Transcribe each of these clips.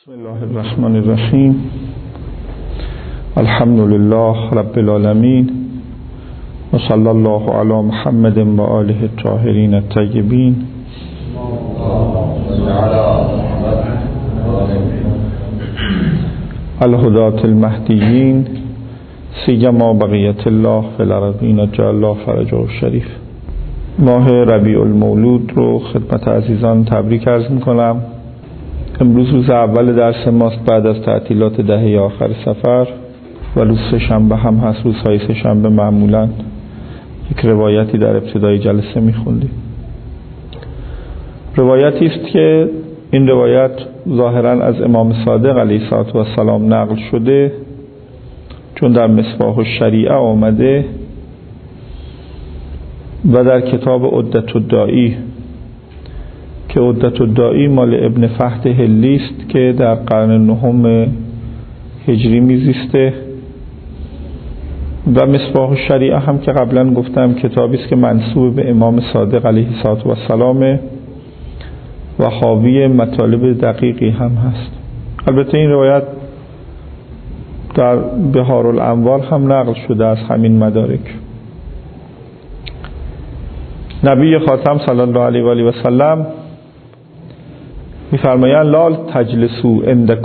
بسم الله الرحمن الرحیم. الحمد لله رب العالمین و صلی الله علی محمد و آله الطاهرین الطیبین. الهداة المهدیین سیما بقیت الله فی الارضین جعل الله فرجه الشریف. ماه ربیع المولود رو خدمت عزیزان تبریک عرض میکنم. امروز روز اول درس ماست بعد از تعطیلات دهه آخر سفر و روز سه‌شنبه هم هست. روزهای سه‌شنبه معمولا یک روایتی در ابتدای جلسه میخوندیم. روایتی است که این روایت ظاهرا از امام صادق علیه السلام نقل شده، چون در مصباح الشریعه آمده و در کتاب عدة الداعی که عدة الداعی مال ابن فهد هلی است که در قرن نهم هجری میزیسته، و مصباح الشریعه هم که قبلا گفتم کتابی است که منسوب به امام صادق علیه السلام و حاوی مطالب دقیقی هم هست. البته این روایت در بحار الانوار هم نقل شده از همین مدارک. نبی خاتم صلی الله علیه و آله و سلم می‌فرمایند لا تجلسوا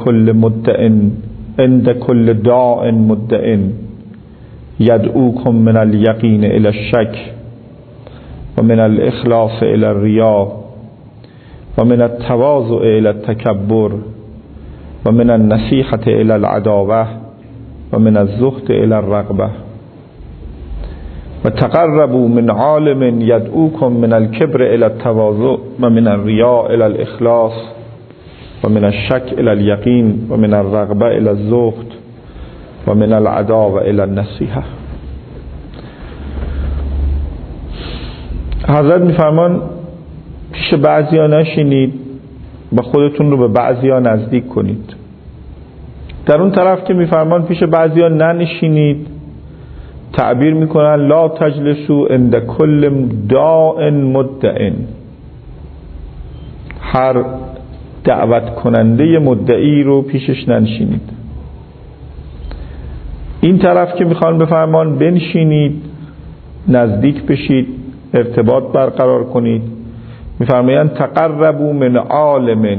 عند كل داع مدع يدعوكم من اليقين الى الشك ومن الاخلاص الى الرياء ومن التواضع الى التكبر ومن النصيحة الى العداوة ومن الزهد الى الرغبة وتقربوا من عالم يدعوكم من الكبر الى التواضع ومن الرياء الى الاخلاص ومن الشك الى اليقين ومن الرغبة الى الزهد ومن العداوة الى النصيحة. حضرت میفرمان پیش بعضیا نشینید و خودتون رو به بعضیا نزدیک کنید. در اون طرف که میفرمان پیش بعضیا ننشینید، تعبیر میکنن لا تجلسوا عند كل داع مدع. هر دعوت کننده مدعی رو پیشش ننشینید. این طرف که میخوان بفرمان بنشینید، نزدیک بشید، ارتباط برقرار کنید، میفرمایند تقربوا من عالم،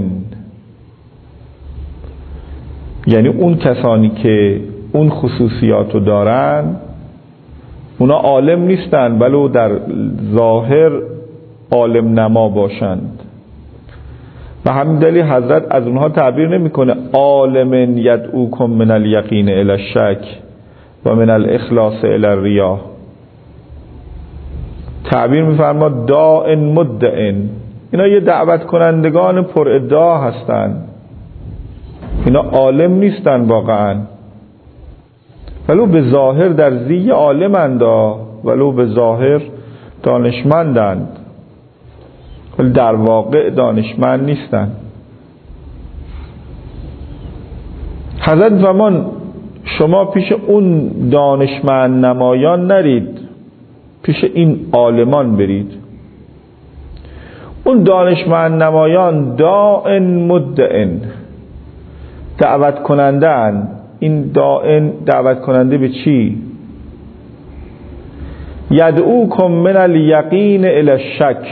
یعنی اون کسانی که اون خصوصیاتو دارن اونا عالم نیستن ولو در ظاهر عالم نما باشند، و همین دلیل حضرت از اونها تعبیر نمیکنه عالم یدعوکم من الیقین الی الشک و من الاخلاص الی الریا. تعبیر میفرما داع مدع. اینا یه دعوت کنندگان پر ادعا هستن، اینا عالم نیستن واقعا، ولو به ظاهر در زی عالمند، ولو به ظاهر دانشمندند، ولی در واقع دانشمند نیستن. حضرت فرمان شما پیش اون دانشمند نمایان نرید، پیش این عالمان برید. اون دانشمند نمایان داع مدع، دعوت کننده اند. این دعوت کننده به چی؟ یدعوکم من الیقین الی الشک،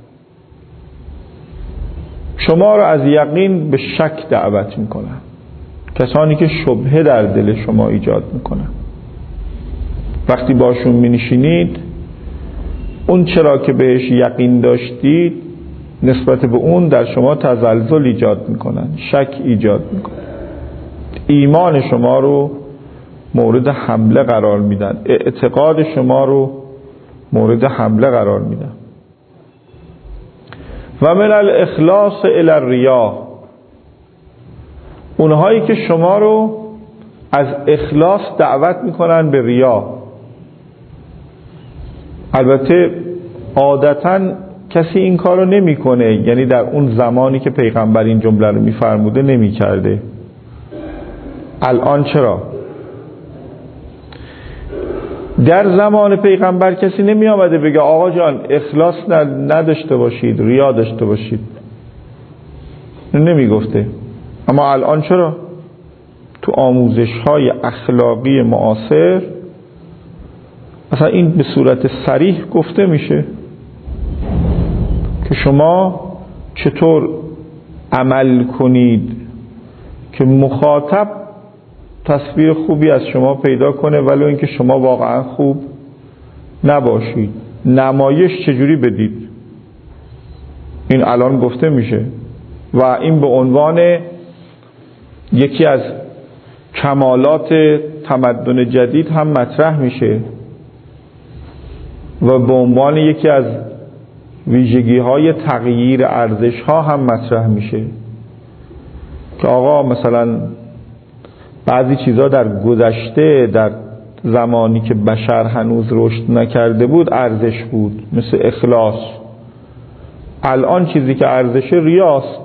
شما را از یقین به شک دعوت میکنن. کسانی که شبهه در دل شما ایجاد میکنن، وقتی باشون مینشینید اون چرا که بهش یقین داشتید نسبت به اون در شما تزلزل ایجاد میکنن، شک ایجاد میکنن، ایمان شما رو مورد حمله قرار میدن، اعتقاد شما رو مورد حمله قرار میدن. و من الاخلاص الی الریا، اونهایی که شما رو از اخلاص دعوت میکنن به ریا. البته عادتاً کسی این کار رو نمی کنه، یعنی در اون زمانی که پیغمبر این جمله رو میفرموده نمی کرده. الان چرا؟ در زمان پیغمبر کسی نمی آمده بگه آقا جان اخلاص نداشته باشید، ریا داشته باشید. نمی گفته. اما الان چرا تو آموزش‌های اخلاقی معاصر اصلا این به صورت صریح گفته میشه که شما چطور عمل کنید که مخاطب تصویر خوبی از شما پیدا کنه ولو اینکه شما واقعا خوب نباشید. نمایش چجوری بدید، این الان گفته میشه و این به عنوان یکی از کمالات تمدن جدید هم مطرح میشه و به عنوان یکی از ویژگی‌های تغییر ارزش‌ها هم مطرح میشه که آقا مثلا بعضی چیزا در گذشته، در زمانی که بشر هنوز رشد نکرده بود ارزش بود، مثل اخلاص. الان چیزی که ارزش ریاست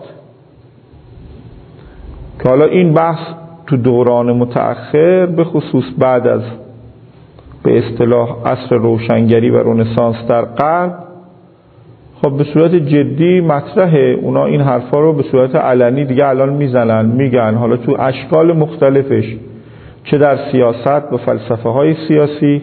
که حالا این بحث تو دوران متأخر به خصوص بعد از به اصطلاح عصر روشنگری و رنسانس در غرب خب به صورت جدی مطرحه. اونا این حرفا رو به صورت علنی دیگه الان میزنن، میگن، حالا تو اشکال مختلفش، چه در سیاست و فلسفه های سیاسی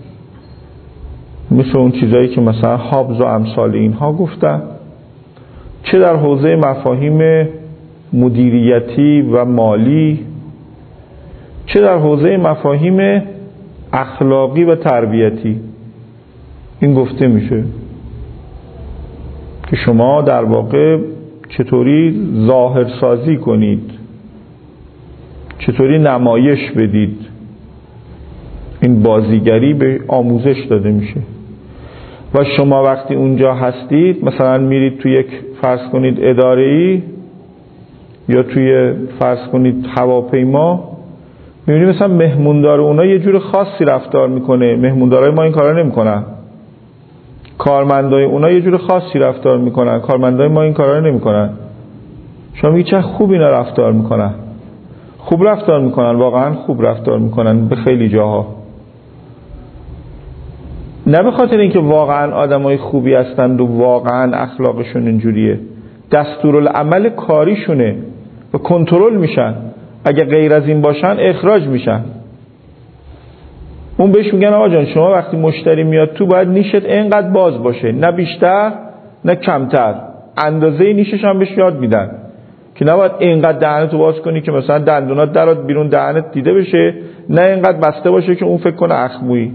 مثل اون چیزایی که مثلا هابز و امثال اینها گفتن، چه در حوزه مفاهیم مدیریتی و مالی، چه در حوزه مفاهیم اخلاقی و تربیتی. این گفته میشه که شما در واقع چطوری ظاهرسازی کنید، چطوری نمایش بدید. این بازیگری به آموزش داده میشه و شما وقتی اونجا هستید، مثلا میرید توی یک فرض کنید اداره‌ای یا توی فرض کنید هواپیما، میبینید مثلا مهموندار اونا یه جور خاصی رفتار میکنه، مهموندارای ما این کارا نمیکنن. کارمندای اونا یه جور خاصی رفتار میکنن، کارمندای ما این کارا نمیکنن. شما میگید چه خوب اینا رفتار میکنن. خوب رفتار میکنن، واقعا خوب رفتار میکنن به خیلی جاها. نه به خاطر اینکه واقعا آدمای خوبی هستند و واقعا اخلاقشون اینجوریه، دستورالعمل کاریشونه و کنترل میشن. اگه غیر از این باشن اخراج میشن. اون بهش میگن آقا جان شما وقتی مشتری میاد تو باید نیشت اینقدر باز باشه، نه بیشتر نه کمتر. اندازه نیشش هم بهش یاد میدن که نباید اینقدر دهنتو باز کنی که مثلا دندونات درات بیرون دهنت دیده بشه، نه اینقدر بسته باشه که اون فکر کنه اخمویی.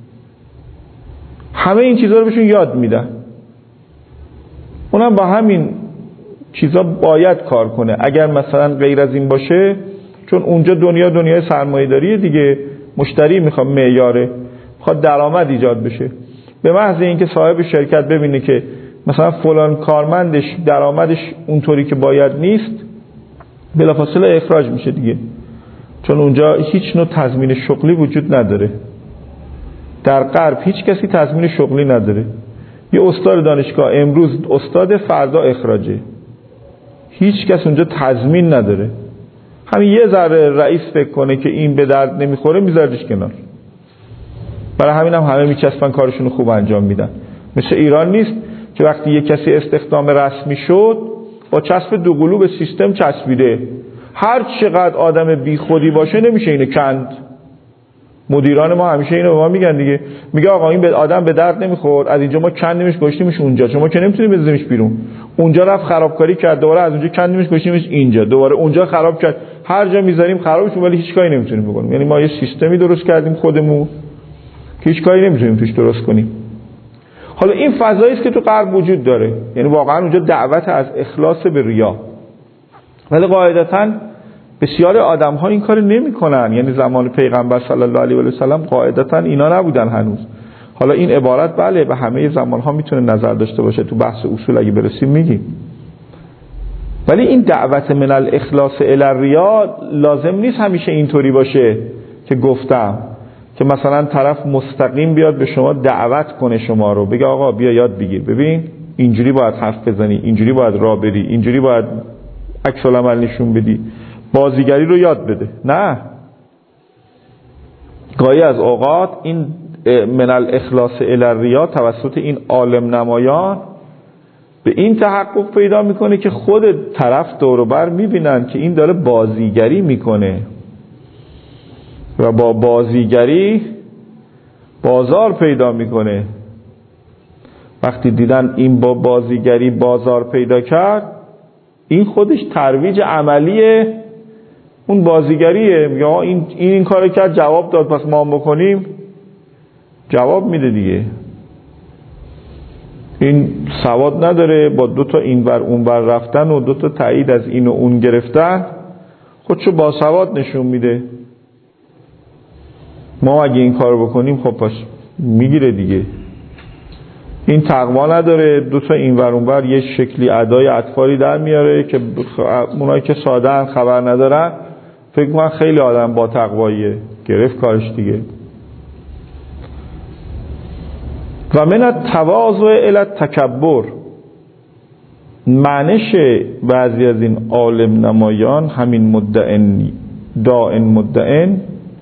همه این چیزا رو بهشون یاد میدن. اونم با همین چیزا باید کار کنه. اگر مثلا غیر از این باشه، چون اونجا دنیای سرمایه‌داریه دیگه، مشتری میخواد معیاره، میخواد درآمد ایجاد بشه. به محض اینکه صاحب شرکت ببینه که مثلا فلان کارمندش درآمدش اونطوری که باید نیست، بلافاصله اخراج میشه دیگه، چون اونجا هیچ نوع تضمین شغلی وجود نداره. در غرب هیچ کسی تضمین شغلی نداره. یه استاد دانشگاه امروز استاد، فردا اخراجه. هیچ کس اونجا تضمین نداره. همین یه ذره رئیس فکر کنه که این به درد نمیخوره میذاردش کنار. برای همین هم همه میچسبن کارشون خوب انجام میدن. مثل ایران نیست که وقتی یه کسی استخدام رسمی شد با چسب دوقلو به سیستم چسبیده، هر چقدر آدم بی خودی باشه نمیشه اینو کند. مدیران ما همیشه اینو به ما میگن دیگه، میگه آقا این به آدم به درد نمیخورد، از اینجا ما کندیمش گذاشتیمش اونجا، شما که نمیتونی بزنیمش بیرون. اونجا رفت خرابکاری کرد، دوباره از اونجا کندیمش گذاشتیمش اینجا، دوباره اونجا خراب کرد. هر جا میذاریم خرابش، ولی هیچ کاری نمیتونیم بکنیم. یعنی ما یه سیستمی درست کردیم خودمون که هیچ کاری نمیتونیم توش درست کنیم. حالا این فضایی است که تو غرب وجود داره، یعنی واقعا اونجا دعوت از اخلاص به ریا، ولی قاعدتاً بسیار آدم ها این کار نمی کنن. یعنی زمان پیغمبر صلی الله علیه و سلم قاعدتاً اینا نبودن هنوز. حالا این عبارت بله به همه زمان ها میتونه نظر داشته باشه، تو بحث اصول اگه برسیم میگیم، ولی این دعوت من الاخلاص الی الریا لازم نیست همیشه اینطوری باشه که گفتم که مثلا طرف مستقیم بیاد به شما دعوت کنه، شما رو بگه آقا بیا یاد بگیر، ببین اینجوری باید حرف بزنی، اینجوری باید راه بری، اینجوری باید عکس العمل نشون بدی، بازیگری رو یاد بده. نه، گاهی از اوقات این من الاخلاص الی الریا توسط این عالم نمایان به این تحقق پیدا میکنه که خود طرف دور و بر میبینن که این داره بازیگری میکنه و با بازیگری بازار پیدا میکنه. وقتی دیدن این با بازیگری بازار پیدا کرد، این خودش ترویج عملی اون بازیگریه. میگه این کارو کرد، جواب داد، پس ما هم بکنیم. جواب میده دیگه. این سواد نداره، با 2 تا این ور اون ور رفتن و 2 تا تایید از این و اون گرفتن خودشو با سواد نشون میده. ما اگه این کارو بکنیم خب پس میگیره دیگه. این تقوا نداره، 2 تا این ور اون ور یه شکلی ادای اطفالی در میاره که اونایی که ساده‌ان خبر ندارن فکر می‌کنن خیلی آدم با تقواییه، گرفت کارش دیگه. و من التواضع الی التکبر، معنیش بعضی از این عالم نمایان، همین مدعن دائن مدعن،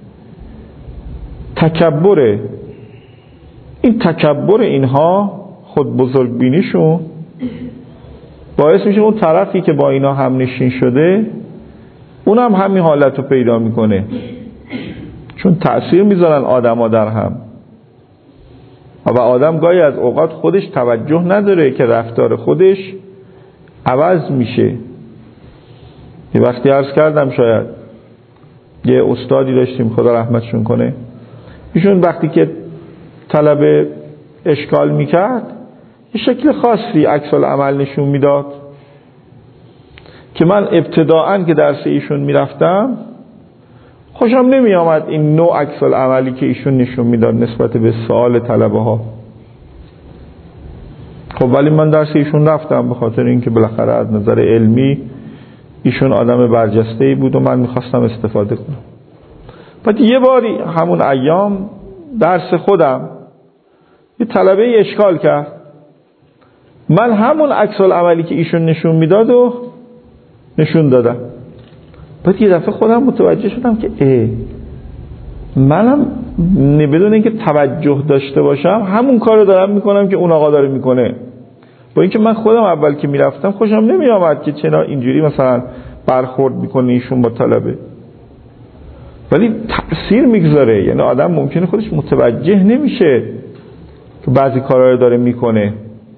تکبره. این تکبر اینها، خود بزرگ بینیشون، باعث میشه اون طرفی که با اینا هم نشین شده اونم همین حالت رو پیدا میکنه، چون تأثیر میذارن آدم ها در هم و آدم گاهی از اوقات خودش توجه نداره که رفتار خودش عوض میشه. یه وقتی عرض کردم، شاید یه استادی داشتیم خدا رحمتشون کنه، ایشون وقتی که طلبه اشکال میکرد یه شکل خاصی عکس العمل نشون میداد که من ابتداعاً که درس ایشون میرفتم خوشم نمی آمد این نوع عکس العملی که ایشون نشون میداد نسبت به سوال طلبه ها. خب ولی من درس ایشون رفتم به خاطر اینکه بالاخره از نظر علمی ایشون آدم برجسته‌ای بود و من میخواستم استفاده کنم. بعد یه باری همون ایام درس خودم یه طلبه اشکال کرد، من همون عکس العملی که ایشون نشون میداد و نشون دادم. بعد یه دفعه خودم متوجه شدم که منم بدون اینکه توجه داشته باشم همون کارو دارم میکنم که اون آقا داره میکنه. با اینکه من خودم اول که میرفتم خوشم نمی آمد که چرا اینجوری مثلا برخورد میکنه ایشون با طلبه، ولی تأثیر میگذاره. یعنی آدم ممکنه خودش متوجه نمیشه که بعضی کارا رو داره میکنه.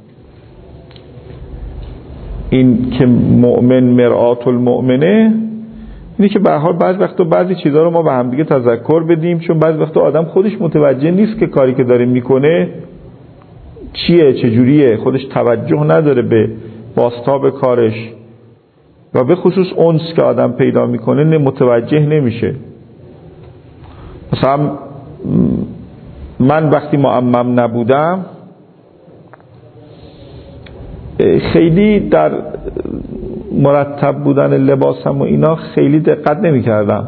این که مؤمن مرآت المؤمنه، اینه که به هر حال بعضی وقتا بعضی چیزا رو ما به هم دیگه تذکر بدیم، چون بعضی وقتا آدم خودش متوجه نیست که کاری که داره میکنه چیه، چجوریه، خودش توجه نداره به بازتاب کارش و به خصوص اونس که آدم پیدا میکنه متوجه نمیشه. مثلا من وقتی معمم نبودم خیلی در مرتب بودن لباسم و اینا خیلی دقت نمی کردم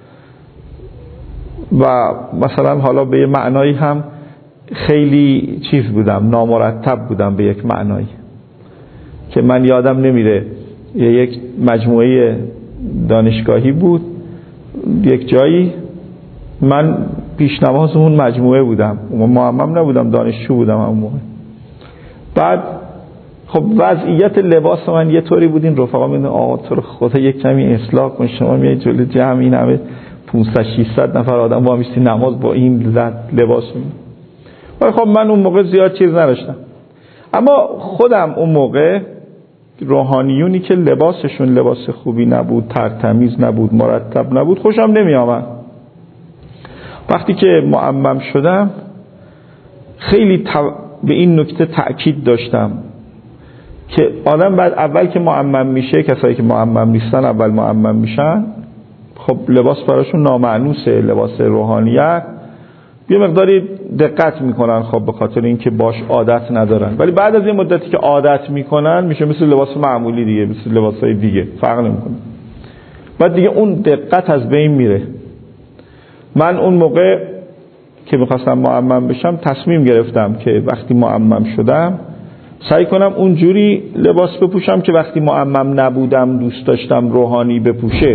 و مثلا حالا به یه معنایی هم خیلی چیز بودم، نامرتب بودم به یک معنایی که من یادم نمیره. یک مجموعه دانشگاهی بود یک جایی، من پیشنواز اون مجموعه بودم، معمم نبودم، دانشجو بودم اون موقع. بعد خب وضعیت لباس من یه طوری بود، این رفقا میگن آقا تو رو خدا یک کمی اصلاح کن، شما میای جلوی جمع این همه 500 600 نفر آدم با میستی نماز با این لباس میگن. ولی خب من اون موقع زیاد چیز نداشتم، اما خودم اون موقع روحانیونی که لباسشون لباس خوبی نبود، ترتمیز نبود، مرتب نبود، خوشم نمی آمد. وقتی که معمم شدم خیلی به این نکته تأکید داشتم که آدم بعد اول که معمم میشه، کسایی که معمم نیستن اول معمم میشن، خب لباس براشون نامعنوسه، لباس روحانیت، یه مقداری دقت میکنن خب به خاطر اینکه باش عادت ندارن، ولی بعد از این مدتی که عادت میکنن میشه مثل لباس معمولی دیگه، مثل لباسای دیگه، فرق نمیکنه. بعد دیگه اون دقت از بین میره. من اون موقع که میخواستم معمم بشم تصمیم گرفتم که وقتی معمم شدم سعی کنم اونجوری لباس بپوشم که وقتی معمم نبودم دوست داشتم روحانی بپوشه.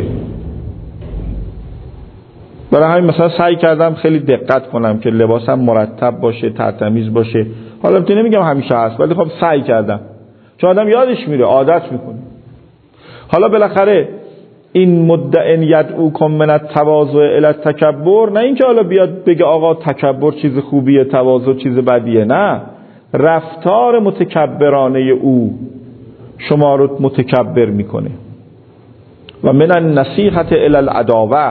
برای همین مثلا سعی کردم خیلی دقت کنم که لباسم مرتب باشه، ترتمیز باشه. حالا تو نمیگم همیشه هست، ولی خب سعی کردم. چون آدم یادش میره، عادت میکنه. حالا بالاخره این مدعن یدعوکم من التواضع الی التکبر، نه اینکه حالا بیاد بگه آقا تکبر چیز خوبیه، تواضع چیز بدیه، نه، رفتار متکبرانه او شما رو متکبر میکنه. و من النصیحة الی العداوه،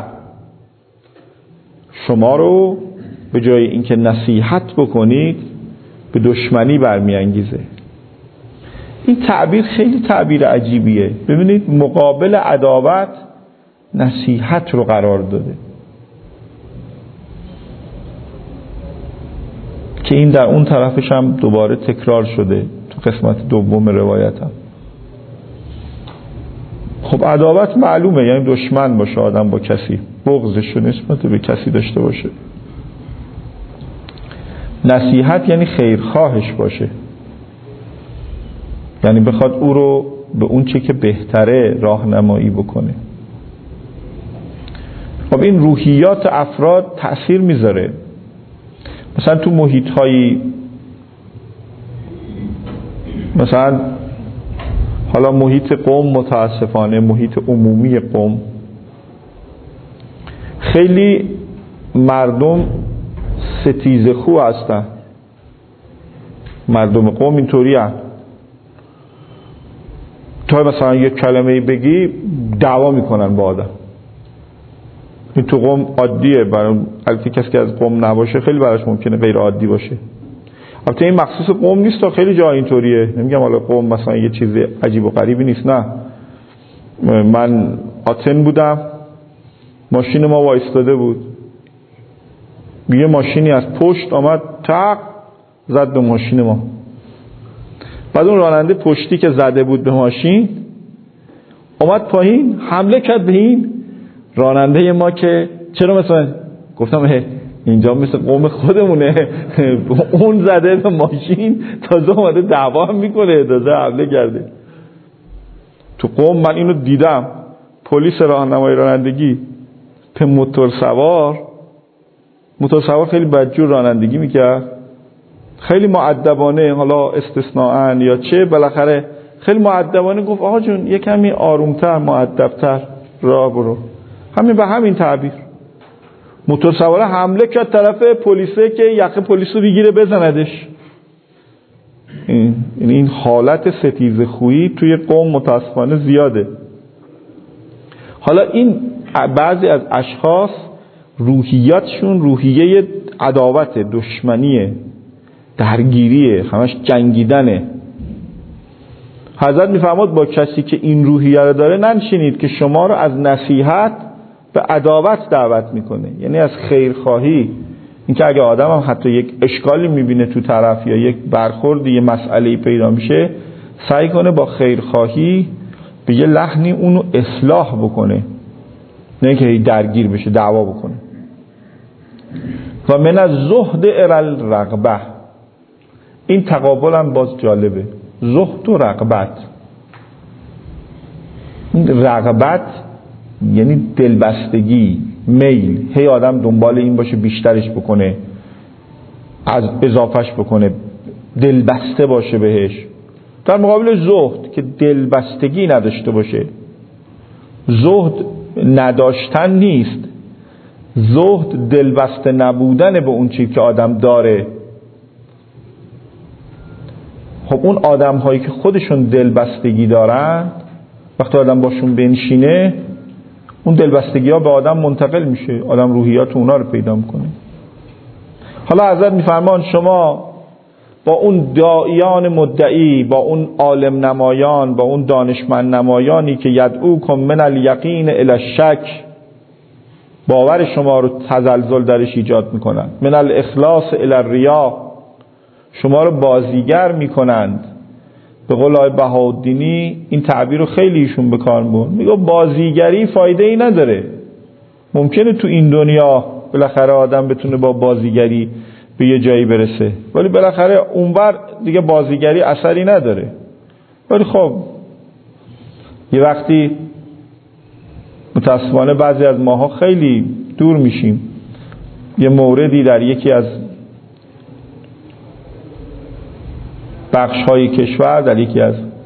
شما رو به جای اینکه نصیحت بکنید به دشمنی برمیانگیزه. این تعبیر خیلی تعبیر عجیبیه. ببینید مقابل عداوت نصیحت رو قرار داده که این در اون طرفش هم دوباره تکرار شده تو قسمت دوم روایتم. خب عداوت معلومه، یعنی دشمن باشه آدم با کسی، بغضش رو نسبت به کسی داشته باشه. نصیحت یعنی خیرخواهش باشه، یعنی بخواد او رو به اون چه که بهتره راهنمایی بکنه. خب این روحیات افراد تأثیر میذاره. مثلا تو محیط‌هایی، مثلا حالا محیط قوم، متاسفانه محیط عمومی قوم، خیلی مردم ستیزخو هستن. مردم قوم اینطوری هستن، تا مثلا یک کلمه بگی دعوا میکنن با آدم. این تو قوم عادیه، برای البته کسی که از قوم نباشه خیلی براش ممکنه غیر عادی باشه. البته این مخصوص قوم نیست، تا خیلی جا اینطوریه. نمیگم حالا قوم مثلا یه چیز عجیب و غریبی نیست، نه. من آتن بودم، ماشین ما وایستاده بود، یه ماشینی از پشت آمد تق زد به ماشین ما. بعد اون راننده پشتی که زده بود به ماشین اومد پایین حمله کرد به این راننده ما که چرا مثلا، گفتم اینجا مثل قوم خودمونه، اون زده به ماشین تازه اومده دعوا هم میکنه، تازه حمله کرده. تو قوم من اینو دیدم، پلیس راهنمای رانندگی به موتور سوار خیلی بدجور رانندگی میکرد، خیلی مؤدبانه، حالا استثناءً یا چه، بالاخره خیلی مؤدبانه گفت آقا جون یه کمی آرومتر مؤدبتر راه برو. همین به همین تعبیر موتور سوار حمله کرد طرف پلیسه که یقه پلیس رو بگیره بزندش. این حالت ستیزخویی توی قوم متاسفانه زیاده. حالا این بعضی از اشخاص روحیاتشون روحیه عداوت، دشمنیه، درگیریه، همش جنگیدنه. حضرت میفرماد با کسی که این روحیه رو داره ننشینید که شما رو از نصیحت به عداوت دعوت میکنه، یعنی از خیرخواهی. اینکه اگه آدم هم حتی یک اشکالی میبینه تو طرف یا یک برخوردی، یه مسئله‌ای پیدا میشه، سعی کنه با خیرخواهی به یه لحنی اونو اصلاح بکنه، نه که درگیر بشه دعوا بکنه. و من از زهد الی الرغبه، این تقابل هم باز جالبه، زهد و رغبت. این رغبت یعنی دلبستگی، میل، هی آدم دنبال این باشه بیشترش بکنه، از اضافهش بکنه، دلبسته باشه بهش. در مقابل زهد که دلبستگی نداشته باشه. زهد نداشتن نیست، زهد دلبسته نبودن به اون چیزی که آدم داره. خب اون آدم هایی که خودشون دلبستگی دارن، وقتی آدم باشون بنشینه اون دلبستگی ها به آدم منتقل میشه، آدم روحیات اونا رو پیدا میکنه. حالا حضرت میفرمان شما با اون داعیان مدعی، با اون عالم نمایان، با اون دانشمند نمایانی که یدعوکم من الیقین الی الشک، باور شما رو تزلزل درش ایجاد میکنن، من الاخلاص الی الریا، شما رو بازیگر میکنند. به قول آقای بهاءالدینی این تعبیر رو خیلی ایشون به کار برد، میگه بازیگری فایده ای نداره. ممکنه تو این دنیا بالاخره آدم بتونه با بازیگری به یه جایی برسه، ولی بالاخره اونور دیگه بازیگری اثری نداره. ولی خب یه وقتی متاسفانه بعضی از ماها خیلی دور میشیم. یه موردی در یکی از بخش‌های کشور، در یکی از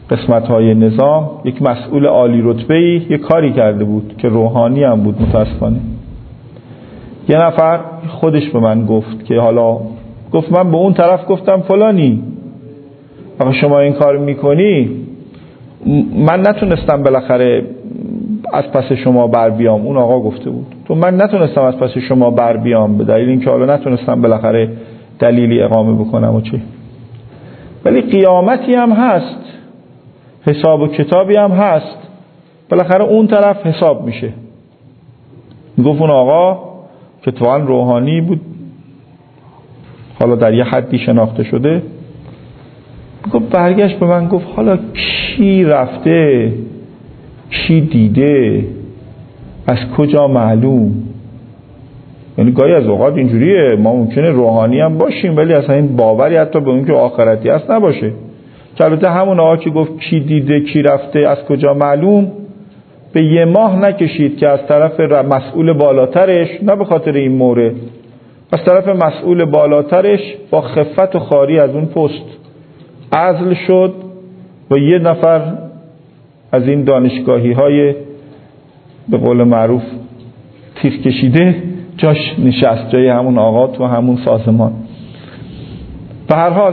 قسمت‌های نظام یک مسئول عالی رتبه‌ای یک کاری کرده بود که روحانی هم بود متاسفانه. یه نفر خودش به من گفت که حالا گفت من به اون طرف گفتم فلانی آقا شما این کار میکنی، من نتونستم بالاخره از پس شما بر بیام. اون آقا گفته بود تو من نتونستم از پس شما بر بیام به دلیل اینکه حالا نتونستم بالاخره دلیلی اقامه بکنم و چه، ولی قیامتی هم هست، حساب و کتابی هم هست، بالاخره اون طرف حساب میشه. گفت اون آقا که طبعا روحانی بود، حالا در یه حدی شناخته شده، گفت برگشت به من گفت حالا کی رفته کی دیده از کجا معلوم؟ یعنی گاهی از اوقات اینجوریه ما ممکنه روحانی هم باشیم ولی اصلا این باوری حتی به اون که آخرتی هست نباشه. که البته همون آقا که گفت کی دیده کی رفته از کجا معلوم به یه ماه نکشید که از طرف مسئول بالاترش، نه به خاطر این مورد، از طرف مسئول بالاترش با خفت و خاری از اون پست عزل شد و یه نفر از این دانشگاهی های به قول معروف تیغ کشیده جاش نشست، جای همون آقا تو همون سازمان. به هر حال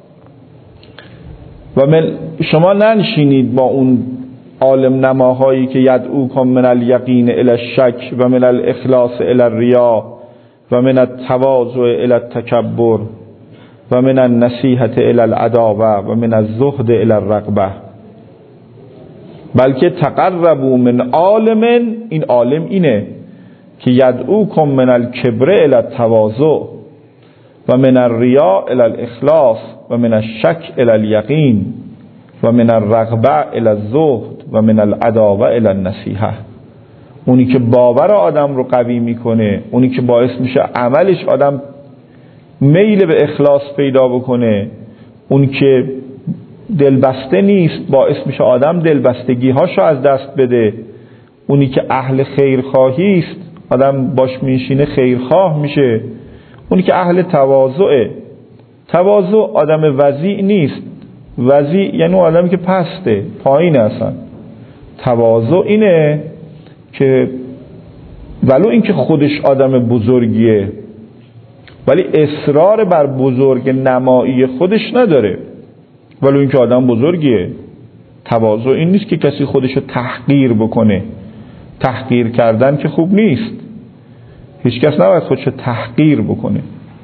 و شما ننشینید با اون عالم نماهایی که یدعوکم من الیقین الی الشک و من الاخلاص الی الریا و من التواضع الی التکبر و من النصیحة الی العداوه و من الزهد الی الرغبه، بلکه تقربوا من عالم، این عالم اینه که یدعوکم من الکبر الی التواضع و من الریا الی الاخلاص و من الشک الی الیقین و من الرغبه الی الزهد و من العداوه الی النصیحه. اونی که باور آدم رو قوی میکنه، اونی که باعث میشه عملش آدم میل به اخلاص پیدا بکنه، اونی که دلبسته نیست باعث میشه آدم دلبستگی هاشو از دست بده، اونی که اهل خیرخواهی است آدم باش میشینه خیرخواه میشه، اونی که اهل تواضعه. تواضع آدم وضیع نیست، وضیع یعنی آدمی که پسته پایین هستن. تواضع اینه که ولو اینکه خودش آدم بزرگیه ولی اصرار بر بزرگ نمایی خودش نداره، ولو اینکه آدم بزرگیه. تواضع این نیست که کسی خودشو تحقیر بکنه، تحقیر کردن که خوب نیست، هیچ کس نباید خودشو تحقیر بکنه.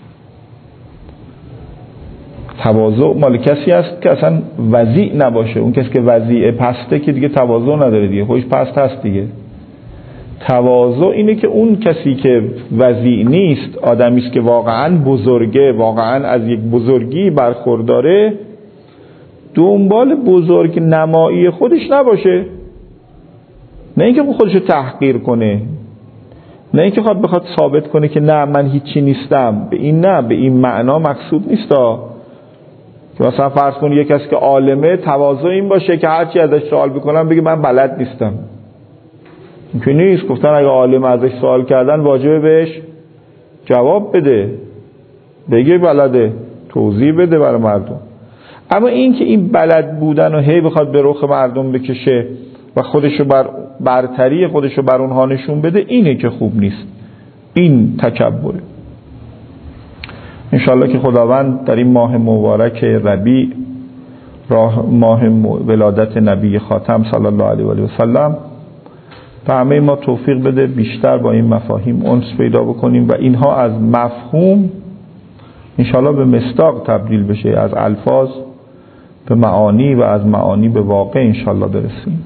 تواضع مال کسی است که اصلا وضیع نباشه. اون کسی که وضیع پسته که دیگه تواضع نداره، دیگه خودش پست هست دیگه. تواضع اینه که اون کسی که وضیع نیست، آدمی است که واقعا بزرگه، واقعا از یک بزرگی برخورداره، دنبال بزرگ نمایی خودش نباشه. نه اینکه خودشو تحقیر کنه، نه اینکه بخواد ثابت کنه که نه من هیچی نیستم. به این نه، به این معنا مقصود نیستا که مثلا فرض کن یک کسی که عالمه تواضع این باشه که هرچی ازش سوال بکنم بگه من بلد نیستم. که نیست. گفتن اگه عالم ازش سوال کردن واجبه بهش جواب بده، بگه بلده، توضیح بده برای مردم. اما این که این بلد بودن و هی بخواد به رخ مردم بکشه و خودشو برتری خودشو بر اونها نشون بده، اینه که خوب نیست. این تکبره. انشاءالله که خداوند در این ماه مبارک ربیع، ماه ولادت نبی خاتم صلی الله علیه و آله و سلم، به همه ما توفیق بده بیشتر با این مفاهیم انس پیدا بکنیم و اینها از مفهوم انشاءالله به مصداق تبدیل بشه، از الفاظ به معانی و از معانی به واقع انشاءالله برسیم.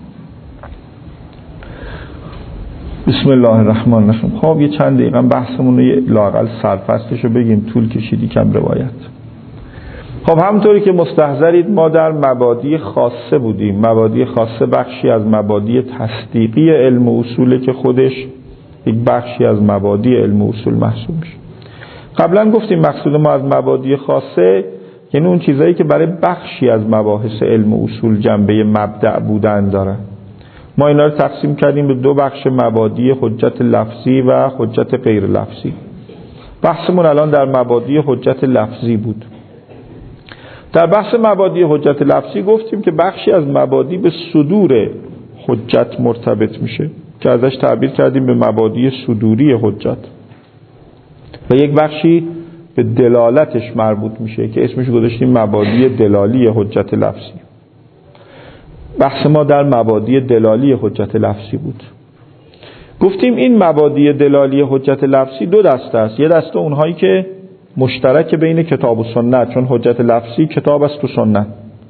بسم الله الرحمن الرحیم. خب یه چند دقیقه بحثمون رو لااقل سرفصلش رو بگیم، طول کشیدی کم روایت. خب همونطوری که مستحضرید ما در مبادی خاصه بودیم. مبادی خاصه بخشی از مبادی تصدیقی علم و اصوله که خودش یک بخشی از مبادی علم و اصول محسوب میشه. قبلا گفتیم مقصود ما از مبادی خاصه یعنی اون چیزایی که برای بخشی از مباحث علم و اصول جنبه مبدأ بودن داره. ما اینا رو تقسیم کردیم به دو بخش مبادی، حجت لفظی و حجت غیر لفظی. بحثمون الان در مبادی حجت لفظی بود. در بحث مبادی حجت لفظی گفتیم که بخشی از مبادی به صدور حجت مرتبط میشه که ازش تعبیر کردیم به مبادی صدوری حجت، و یک بخشی به دلالتش مربوط میشه که اسمش گذاشتیم مبادی دلالی حجت لفظی. بحث ما در مبادی دلالی حجت لفظی بود. گفتیم این مبادی دلالی حجت لفظی دو دسته است. یه دسته اونهایی که مشترک بین کتاب و سنت، چون حجت لفظی کتاب است و سنت.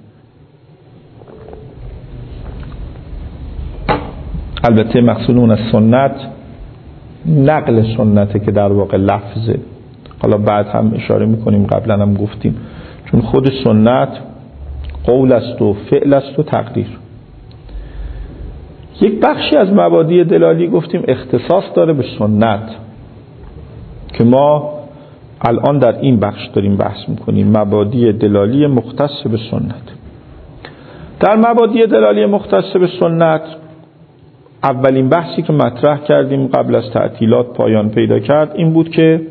البته مقصود اون از سنت نقل سنته که در واقع لفظه. حالا بعد هم اشاره میکنیم، قبلا هم گفتیم، چون خود سنت قول است و فعل است و تقریر. یک بخشی از مبادی دلالی گفتیم اختصاص داره به سنت که ما الان در این بخش داریم بحث میکنیم، مبادی دلالی مختص به سنت. در مبادی دلالی مختص به سنت اولین بحثی که مطرح کردیم قبل از تعطیلات پایان پیدا کرد این بود که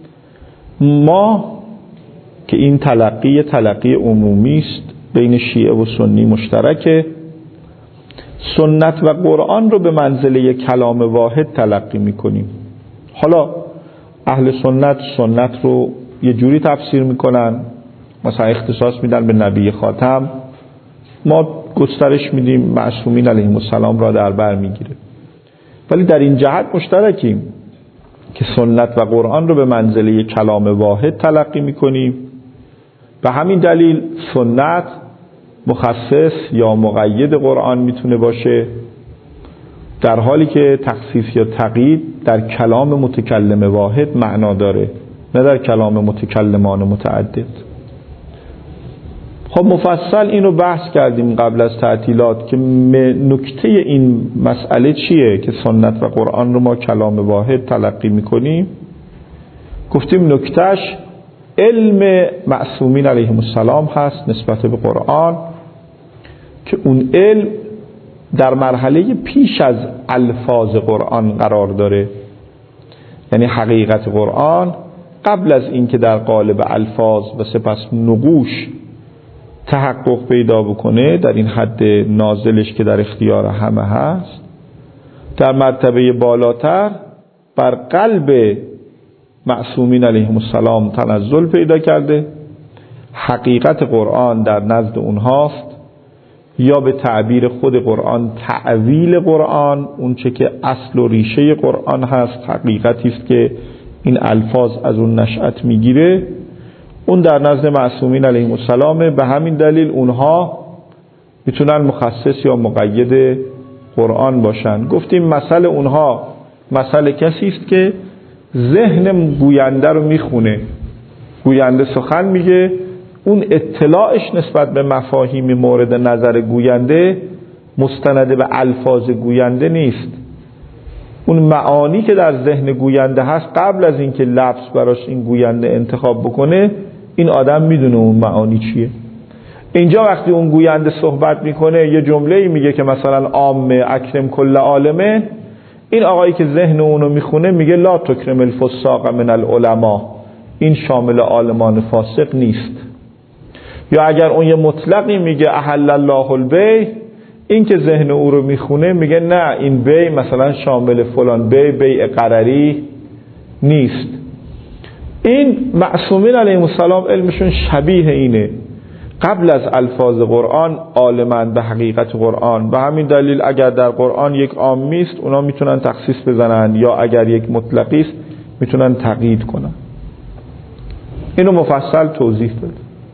ما که این تلقی عمومی است بین شیعه و سنی مشترکه، سنت و قرآن رو به منزله کلام واحد تلقی میکنیم. حالا اهل سنت رو یه جوری تفسیر میکنن، مثلا اختصاص میدن به نبی خاتم، ما گسترش میدیم معصومین علیهم السلام را در بر میگیره. ولی در این جهت مشترکیم که سنت و قرآن رو به منزله کلام واحد تلقی میکنیم. به همین دلیل سنت مخصص یا مقید قرآن میتونه باشه، در حالی که تخصیص یا تقیید در کلام متکلم واحد معنا داره، نه در کلام متکلمان متعدد. خب مفصل اینو بحث کردیم قبل از تعطیلات که نکته این مسئله چیه که سنت و قرآن رو ما کلام واحد تلقی میکنیم. گفتیم نکتهش علم معصومین علیهم السلام هست نسبت به قرآن، که اون علم در مرحله پیش از الفاظ قرآن قرار داره. یعنی حقیقت قرآن قبل از این که در قالب الفاظ و سپس نقوش تحقق پیدا بکنه در این حد نازلش که در اختیار همه هست، در مرتبه بالاتر بر قلب معصومین علیهم السلام تنزل پیدا کرده. حقیقت قرآن در نزد اونهاست، یا به تعبیر خود قرآن تعویل قرآن، اون چه که اصل و ریشه قرآن هست، حقیقتی است که این الفاظ از اون نشأت میگیره، اون در نزد معصومین علیهم السلام. به همین دلیل اونها میتونن مخصص یا مقید قرآن باشن. گفتیم مثل اونها مثل کسی است که ذهن گوینده رو میخونه، گوینده سخن میگه، اون اطلاعش نسبت به مفاهیم مورد نظر گوینده مستند به الفاظ گوینده نیست. اون معانی که در ذهن گوینده هست قبل از اینکه لفظ براش این گوینده انتخاب بکنه، این آدم میدونه اون معانی چیه. اینجا وقتی اون گوینده صحبت میکنه یه جمله‌ای میگه که مثلا عام اکرم کل عالمه، این آقایی که ذهن اونو میخونه میگه لا تکرم الفساق من العلماء، این شامل عالمان فاسق نیست. یا اگر اون یه مطلقی میگه احل الله البیع، این که ذهن او رو میخونه میگه نه این بیع مثلا شامل فلان بیع قرری نیست. این معصومین علیهم السلام علمشون شبیه اینه، قبل از الفاظ قرآن عالمند به حقیقت قرآن. به همین دلیل اگر در قرآن یک عامی است اونا میتونن تخصیص بزنن، یا اگر یک مطلقی است میتونن تقیید کنن. اینو مفصل توضیح داد.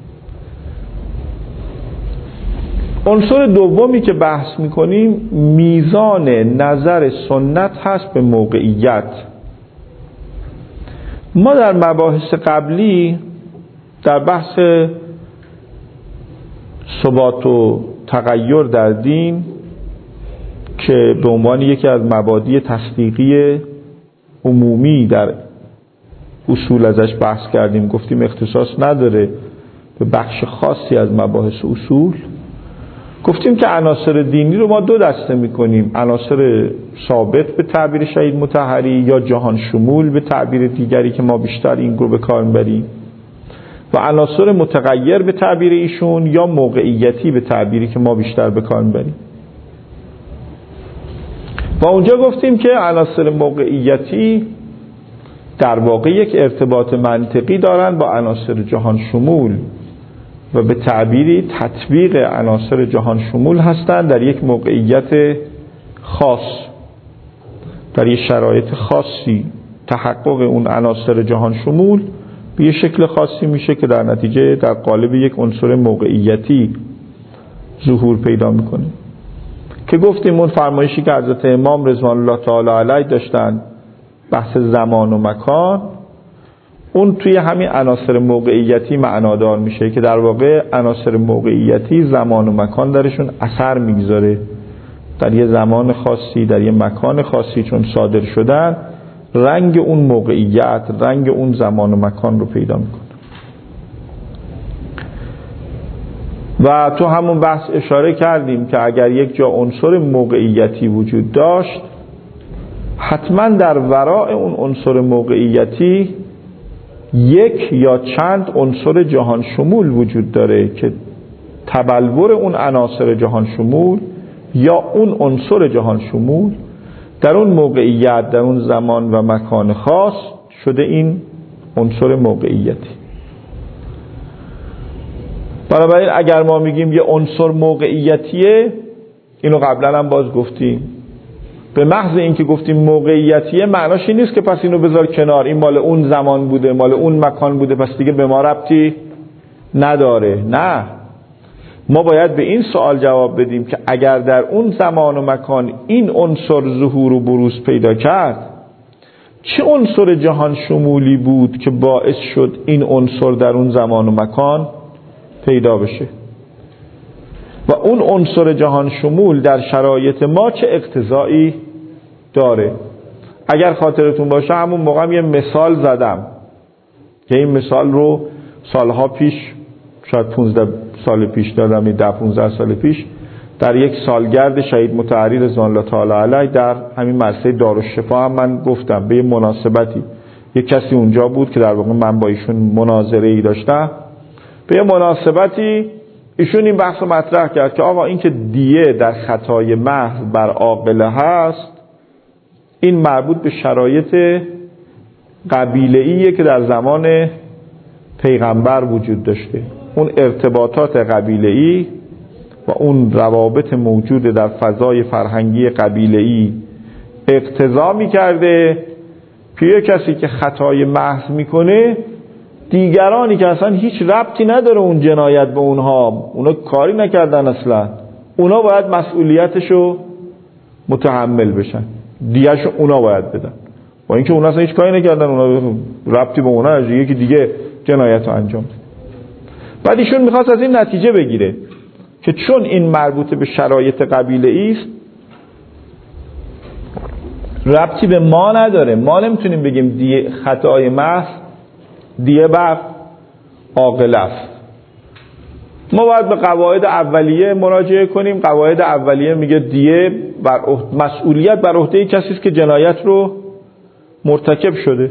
عنصر دومی که بحث میکنیم میزان نظر سنت هست به موقعیت. ما در مباحث قبلی در بحث ثبات و تغییر در دین که به عنوان یکی از مبادی تصدیقی عمومی در اصول ازش بحث کردیم، گفتیم اختصاص نداره به بخش خاصی از مباحث اصول. گفتیم که عناصر دینی رو ما دو دسته میکنیم، عناصر ثابت به تعبیر شهید مطهری یا جهان شمول به تعبیر دیگری که ما بیشتر این رو به کار میبریم. و عناصر متغیر به تعبیر ایشون یا موقعیتی به تعبیری که ما بیشتر به کار میبریم. و اونجا گفتیم که عناصر موقعیتی در واقع یک ارتباط منطقی دارن با عناصر جهان شمول و به تعبیری تطبیق عناصر جهان شمول هستند در یک موقعیت خاص، در یک شرایط خاصی تحقق اون عناصر جهان شمول به یک شکل خاصی میشه که در نتیجه در قالب یک عنصر موقعیتی ظهور پیدا میکنه. که گفتیم اون فرمایشی که حضرت امام رضوان الله تعالی علیه داشتن بحث زمان و مکان، اون توی همین عناصر موقعیتی معنادار میشه که در واقع عناصر موقعیتی زمان و مکان درشون اثر میگذاره، در یه زمان خاصی در یه مکان خاصی چون صادر شدن رنگ اون موقعیت، رنگ اون زمان و مکان رو پیدا میکنه. و تو همون بحث اشاره کردیم که اگر یک جا عنصر موقعیتی وجود داشت، حتما در ورای اون عنصر موقعیتی یک یا چند عنصر جهان شمول وجود داره که تبلور اون عناصر جهان شمول یا اون عنصر جهان شمول در اون موقعیت، در اون زمان و مکان خاص شده این عنصر موقعیتی. بنابراین اگر ما میگیم یه عنصر موقعیتیه، اینو قبلا هم باز گفتیم، به محض اینکه گفتیم موقعیتیه معناش این نیست که پس اینو بذار کنار، این مال اون زمان بوده، مال اون مکان بوده، پس دیگه به ما ربطی نداره. نه، ما باید به این سوال جواب بدیم که اگر در اون زمان و مکان این عنصر ظهور و بروز پیدا کرد، چه عنصر جهان شمولی بود که باعث شد این عنصر در اون زمان و مکان پیدا بشه و اون عنصر جهان شمول در شرایط ما چه اقتضایی داره. اگر خاطرتون باشه همون موقع هم یه مثال زدم که این مثال رو سالها پیش، شاید 15 سال پیش دادم، 10-15 سال پیش، در یک سالگرد شهید مطهری رضوان الله تعالی علیه در همین مدرسه دارالشفا هم من گفتم به مناسبتی. یک کسی اونجا بود که در واقع من با ایشون مناظره‌ای داشتم، به مناسبتی ایشون این بحث رو مطرح کرد که آقا این که دیه در خطای محض بر عاقله هست، این مربوط به شرایط قبیله‌ایه که در زمان پیغمبر وجود داشته. اون ارتباطات قبیله‌ای و اون روابط موجود در فضای فرهنگی قبیله‌ای اقتضا می‌کرده که یک کسی که خطای محض می‌کنه، دیگرانی که اصلا هیچ ربطی نداره اون جنایت به اونها، اونا کاری نکردن اصلا، اونا باید مسئولیتشو متحمل بشن، دیگرشو اونا باید بدن، با اینکه اونا اصلا هیچ کاری نکردن، اونا ربطی به اونا نداره، یکی دیگه جنایت رو انجام ده. بعد ایشون میخواست از این نتیجه بگیره که چون این مربوط به شرایط قبیله است، ربطی به ما نداره، ما نمیتونیم بگیم دیه خطای محض دیه بر عاقله است. ما باید به قواعد اولیه مراجعه کنیم. قواعد اولیه میگه دیه مسئولیت بر عهده کسی است که جنایت رو مرتکب شده،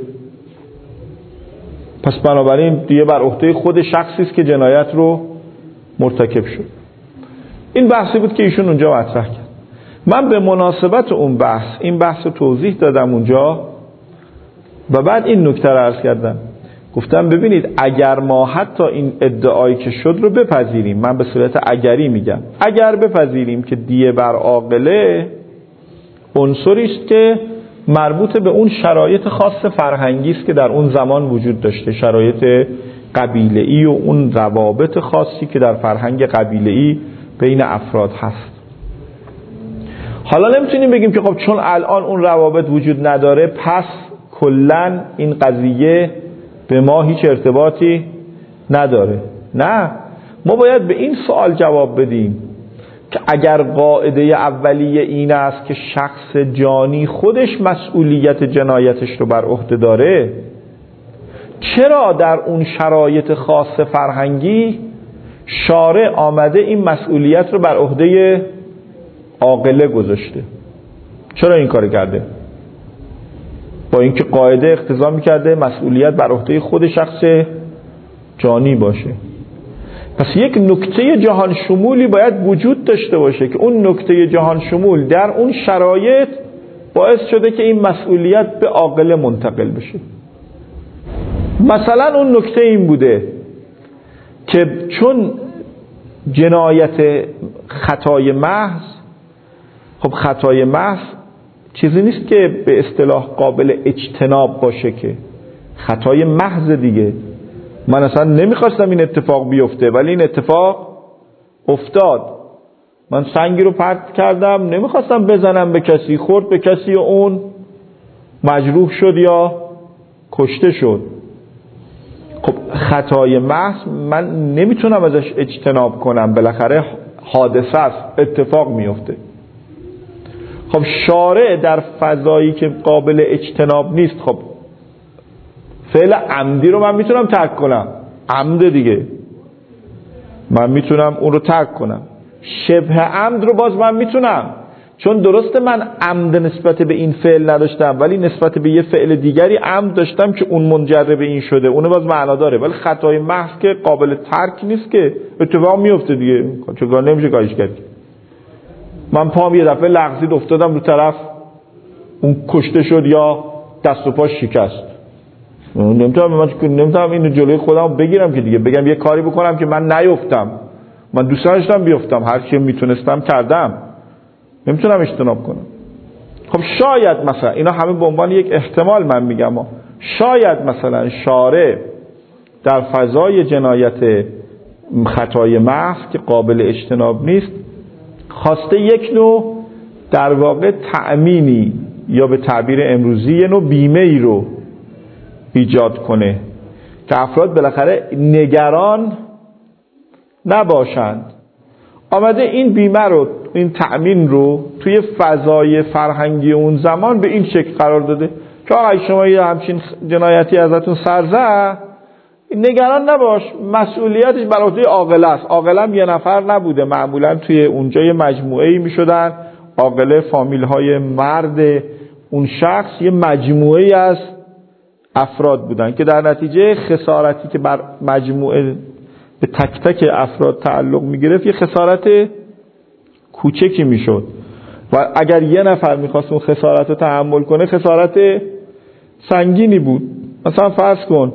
پس بنابراین دیه بر عهده خود شخصی است که جنایت رو مرتکب شد. این بحثی بود که ایشون اونجا مطرح کرد. من به مناسبت اون بحث این بحث رو توضیح دادم اونجا و بعد این نکته رو عرض کردم، گفتم ببینید اگر ما حتی این ادعایی که شد رو بپذیریم، من به صورت اگری میگم، اگر بپذیریم که دیه بر عاقله عنصری است که مربوط به اون شرایط خاص فرهنگی است که در اون زمان وجود داشته، شرایط قبیله‌ای و اون روابط خاصی که در فرهنگ قبیله‌ای بین افراد هست، حالا نمیتونیم بگیم که خب چون الان اون روابط وجود نداره پس کلاً این قضیه به ما هیچ ارتباطی نداره. نه، ما باید به این سوال جواب بدیم که اگر قاعده اولیه این است که شخص جانی خودش مسئولیت جنایتش رو بر عهده داره، چرا در اون شرایط خاص فرهنگی شارع آمده این مسئولیت رو بر عهده عاقله گذاشته؟ چرا این کار کرده؟ با اینکه قاعده اقتضا می‌کرده مسئولیت بر عهده خود شخص جانی باشه. پس یک نکته جهان شمولی باید وجود داشته باشه که اون نکته جهان شمول در اون شرایط باعث شده که این مسئولیت به عاقله منتقل بشه. مثلا اون نکته این بوده که چون جنایت خطای محض، خب خطای محض چیزی نیست که به اصطلاح قابل اجتناب باشه، که خطای محض دیگه. من اصلا نمیخواستم این اتفاق بیفته ولی این اتفاق افتاد. من سنگی رو پرت کردم، نمیخواستم بزنم به کسی، خورد به کسی و اون مجروح شد یا کشته شد. خب خطای محض من نمیتونم ازش اجتناب کنم، بالاخره حادثه است، اتفاق میفته. خب شارع در فضایی که قابل اجتناب نیست، خب فعل عمدی رو من میتونم ترک کنم، عمد دیگه من میتونم اون رو ترک کنم. شبه عمد رو باز من میتونم، چون درسته من عمد نسبت به این فعل نداشتم ولی نسبت به یه فعل دیگری عمد داشتم که اون منجر به این شده، اون باز معنا داره. ولی خطای محض که قابل ترک نیست، که اتفاق میفته دیگه، چون نمیشه کاریش کرد. من پام یه دفعه لغزید افتادم رو طرف، اون کشته شد یا دست و پاش شکست، نمیتونم اینو جلوی خودم بگیرم که دیگه بگم یه کاری بکنم که من نیفتم. من دوست داشتم بیفتم، هر چی میتونستم کردم، نمیتونم اجتناب کنم. خب شاید مثلا اینا همه به عنوان یک احتمال من میگم، شاید مثلا شارع در فضای جنایت خطای محض که قابل اجتناب نیست خواسته یک نوع در واقع تأمینی یا به تعبیر امروزی یه نوع بیمه ای رو ایجاد کنه که افراد بالاخره نگران نباشند. آمده این بیمه رو، این تأمین رو توی فضای فرهنگی اون زمان به این شکل قرار داده که اگه شما یه همچین جنایتی ازتون سر زد، نگران نباش، مسئولیتش بر عهده عاقله است. عاقله هم یه نفر نبوده، معمولا توی اونجا یه مجموعه‌ای میشدن. عاقله فامیل‌های مرد اون شخص یه مجموعه‌ای از افراد بودن که در نتیجه خسارتی که بر مجموعه به تک تک افراد تعلق میگرفت یه خسارت کوچکی میشد و اگر یه نفر میخواست اون خسارت رو تحمل کنه خسارت سنگینی بود. مثلا فرض کن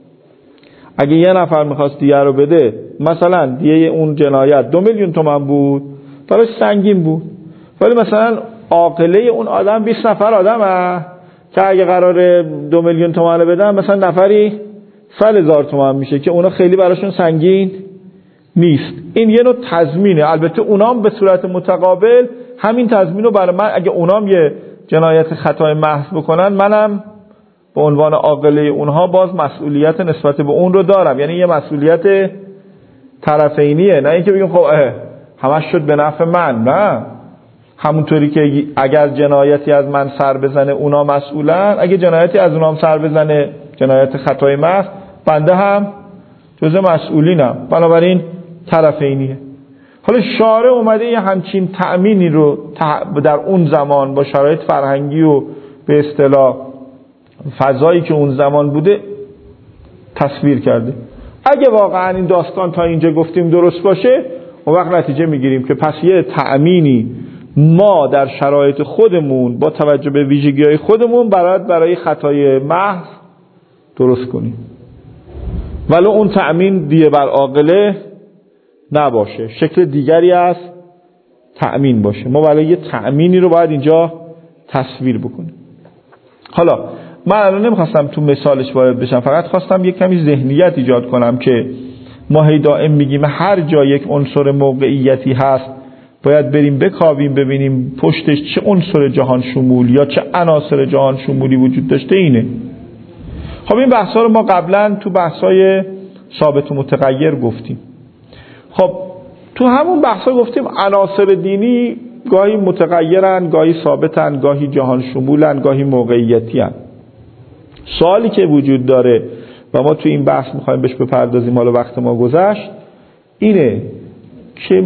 اگه یه نفر میخواست دیه رو بده، مثلا دیه اون جنایت 2 میلیون تومان بود، براش سنگین بود. ولی مثلا عاقله اون آدم 20 نفر آدمه که اگه قراره 2 میلیون تومان بدن، مثلا نفری 100,000 تومان میشه که اونا خیلی براشون سنگین نیست. این یه نوع تضمینه. البته اونام به صورت متقابل همین تضمین رو برای من، اگه اونام یه جنایت خطای محض بکنن، منم به عنوان عاقله اونها باز مسئولیت نسبت به اون رو دارم. یعنی یه مسئولیت طرفینیه، نه اینکه بگیم خب همش شد به نفع من. نه، همونطوری که اگر جنایتی از من سر بزنه اونا مسئولن، اگه جنایتی از اونام سر بزنه، جنایت خطای محض، بنده هم جزء مسئولینم. بنابراین طرفینیه. حالا شارع اومده یه همچین تأمینی رو در اون زمان با شرایط فرهنگی و به اصطلاح فضایی که اون زمان بوده تصویر کرده. اگه واقعا این داستان تا اینجا گفتیم درست باشه، اون وقت نتیجه میگیریم که پس یه تأمینی ما در شرایط خودمون با توجه به ویژگی‌های خودمون برای خطای محض درست کنیم، ولی اون تأمین دیه بر عاقله نباشه، شکل دیگری از تأمین باشه. ما ولی یه تأمینی رو باید اینجا تصویر بکنیم. حالا من الان نمیخواستم تو مثالش وارد بشم، فقط خواستم یک کمی ذهنیت ایجاد کنم که ما هی دائم میگیم هر جا یک عنصر موقعیتی هست باید بریم بکاویم ببینیم پشتش چه عنصر جهان شمول یا چه عناصر جهان شمولی وجود داشته. اینه. خب این بحثا رو ما قبلا تو بحثای ثابت و متغیر گفتیم. خب تو همون بحثا گفتیم عناصر دینی گاهی متغیرن، گاهی ثابتن، گاهی جهان شمولن، گاهی موقعیتی‌ان. سوالی که وجود داره و ما تو این بحث میخوایم بهش بپردازیم، حالا وقت ما گذشت، اینه که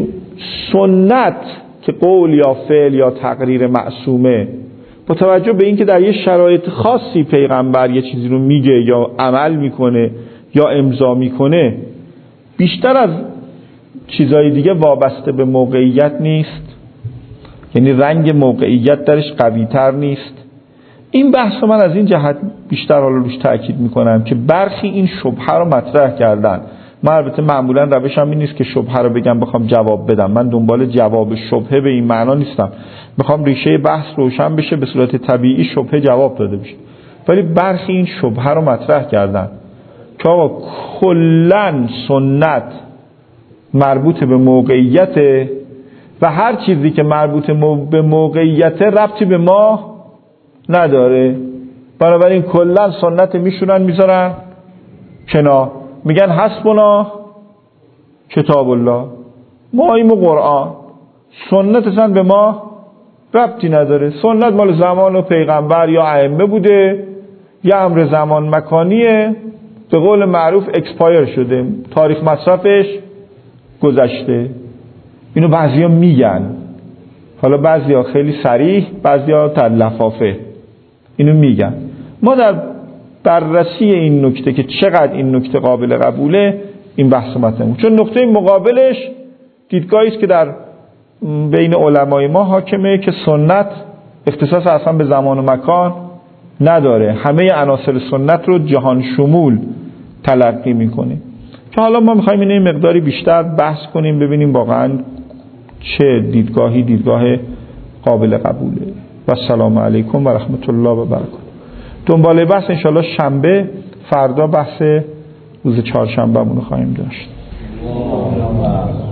سنت که قول یا فعل یا تقریر معصومه، با توجه به اینکه در یه شرایط خاصی پیغمبر یه چیزی رو میگه یا عمل میکنه یا امضا میکنه بیشتر از چیزای دیگه وابسته به موقعیت نیست؟ یعنی رنگ موقعیت درش قوی تر نیست؟ این بحث من از این جهت بیشتر حالا روش تاکید میکنم که برخی این شبهه رو مطرح کردن. من البته معمولا روشم این نیست که شبهه رو بگم بخوام جواب بدم، من دنبال جواب شبهه به این معنا نیستم، میخوام ریشه بحث روشن بشه، به صورت طبیعی شبهه جواب داده بشه. ولی برخی این شبهه رو مطرح کردن که آقا کلن سنت مربوط به موقعیت و هر چیزی که مربوط به موقعیت ربطی به ما نداره، بنابراین کلن سنت میشونن میذارن کنار، میگن حسبنا کتاب الله، ما ایم قرآن، سنت اصلا به ما ربطی نداره، سنت مال زمان و پیغمبر یا ائمه بوده، یا امر زمان مکانیه، به قول معروف اکسپایر شده، تاریخ مصرفش گذشته. اینو بعضیا میگن، حالا بعضیا خیلی صریح، بعضیا در لفافه اینو میگن. ما در بررسی این نکته که چقدر این نکته قابل قبوله این بحث مطرح، چون نکته مقابلش دیدگاهی است که در بین علمای ما حاکمه که سنت اختصاص اصلا به زمان و مکان نداره، همه عناصر سنت رو جهان شمول تلقی میکنه. که حالا ما میخوایم اینه مقداری بیشتر بحث کنیم، ببینیم واقعا چه دیدگاه قابل قبوله. و السلام علیکم و رحمت الله و برکاته. دنباله بحث انشالله شنبه، فردا بحث روز چهارشنبه مون خواهیم داشت.